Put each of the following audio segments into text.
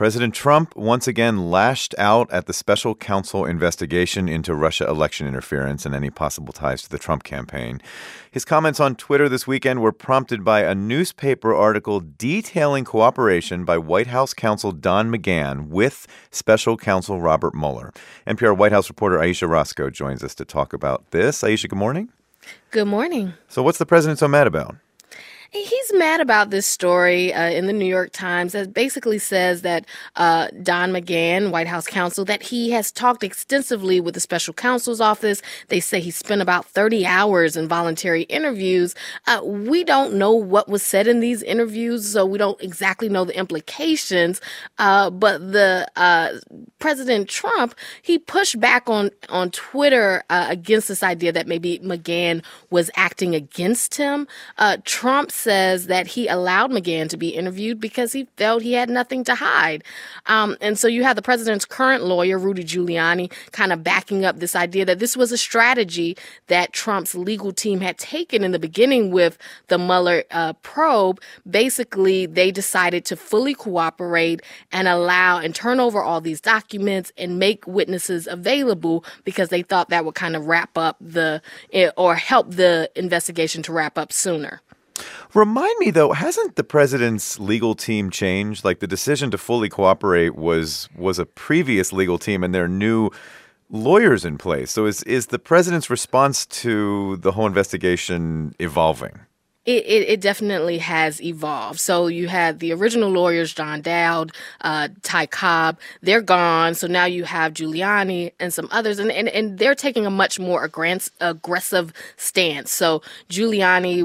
President Trump once again lashed out at the special counsel investigation into Russia election interference and any possible ties to the Trump campaign. His comments on Twitter this weekend were prompted by a newspaper article detailing cooperation by White House counsel Don McGahn with special counsel Robert Mueller. NPR White House reporter Ayesha Rascoe joins us to talk about this. Ayesha, good morning. Good morning. So what's the president so mad about? He's mad about this story in the New York Times that basically says that Don McGahn, White House counsel, that he has talked extensively with the special counsel's office. They say he spent about 30 hours in voluntary interviews. We don't know what was said in these interviews, so we don't exactly know the implications. But the President Trump, he pushed back on Twitter against this idea that maybe McGahn was acting against him. Trump says that he allowed McGahn to be interviewed because he felt he had nothing to hide. And so you have the president's current lawyer, Rudy Giuliani, kind of backing up this idea that this was a strategy that Trump's legal team had taken in the beginning with the Mueller probe. Basically, they decided to fully cooperate and allow and turn over all these documents and make witnesses available because they thought that would kind of wrap up or help the investigation to wrap up sooner. Remind me, though, hasn't the president's legal team changed? Like, the decision to fully cooperate was a previous legal team, and there are new lawyers in place. So is the president's response to the whole investigation evolving? It definitely has evolved. So you had the original lawyers, John Dowd, Ty Cobb, they're gone. So now you have Giuliani and some others, and they're taking a much more aggressive stance. So Rudy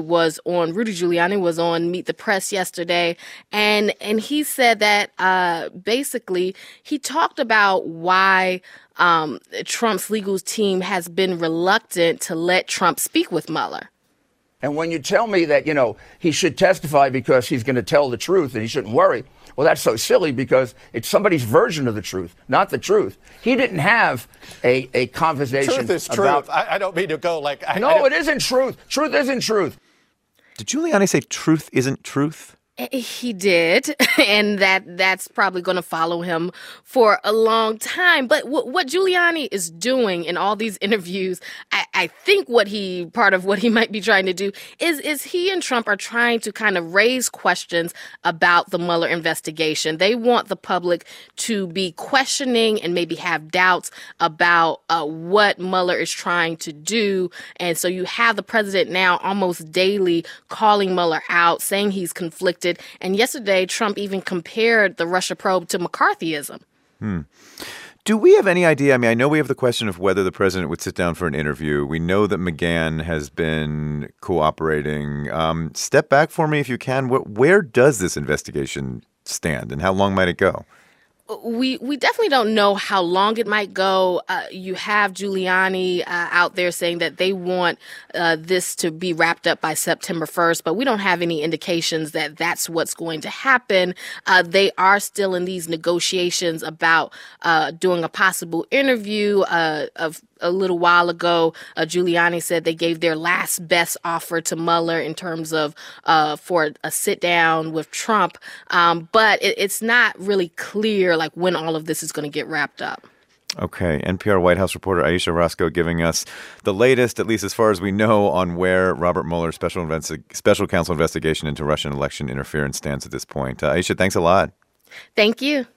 Giuliani was on Meet the Press yesterday, and he said that basically he talked about why Trump's legal team has been reluctant to let Trump speak with Mueller. And when you tell me that, he should testify because he's going to tell the truth and he shouldn't worry, well, that's so silly because it's somebody's version of the truth, not the truth. He didn't have a conversation. Truth is truth. I don't mean to go like... It isn't truth. Truth isn't truth. Did Giuliani say truth isn't truth? He did, and that's probably going to follow him for a long time. But what Giuliani is doing in all these interviews, I think part of what he might be trying to do is he and Trump are trying to kind of raise questions about the Mueller investigation. They want the public to be questioning and maybe have doubts about what Mueller is trying to do. And so you have the president now almost daily calling Mueller out, saying he's conflicted. And yesterday, Trump even compared the Russia probe to McCarthyism. Do we have any idea? I mean, I know we have the question of whether the president would sit down for an interview. We know that McGahn has been cooperating. Step back for me if you can. Where does this investigation stand and how long might it go? We definitely don't know how long it might go. You have Giuliani out there saying that they want this to be wrapped up by September 1st, but we don't have any indications that that's what's going to happen. They are still in these negotiations about doing a possible interview. A little while ago, Giuliani said they gave their last best offer to Mueller in terms of for a sit down with Trump. But it's not really clear like when all of this is going to get wrapped up. Okay. NPR White House reporter Ayesha Rascoe giving us the latest, at least as far as we know, on where Robert Mueller's special counsel investigation into Russian election interference stands at this point. Ayesha, thanks a lot. Thank you.